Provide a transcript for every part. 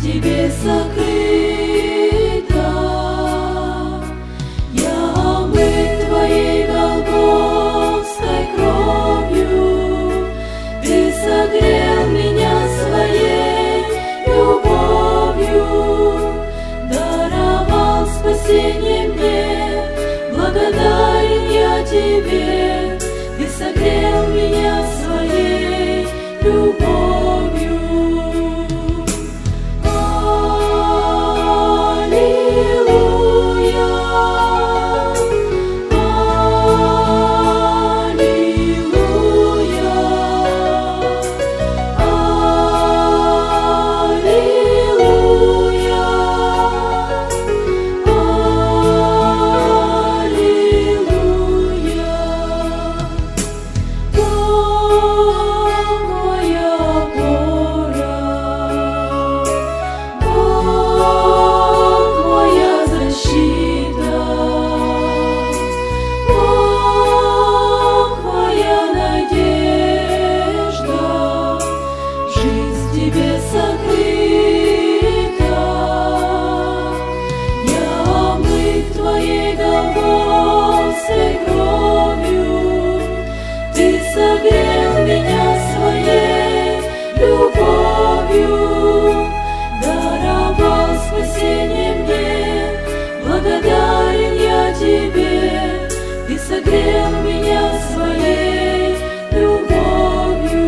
Тебе сокрыта. Я омыт Твоей голгофской кровью, Ты согрел меня своей любовью, даровал спасение мне, благодарен я Тебе, Ты согрел меня своей любовью. Тебе сокрыта. Я омыт Твоей голгофской кровью, Ты согрел меня своей любовью, даровал спасение мне, благодарен я Тебе, Ты согрел меня своей любовью.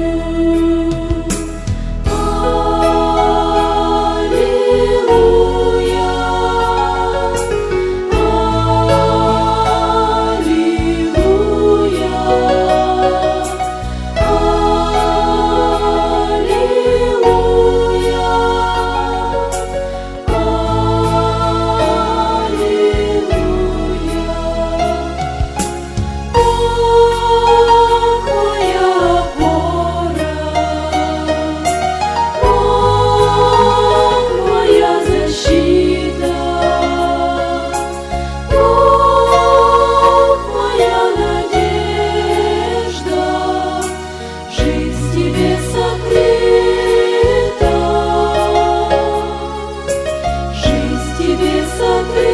Тебе сокрыта.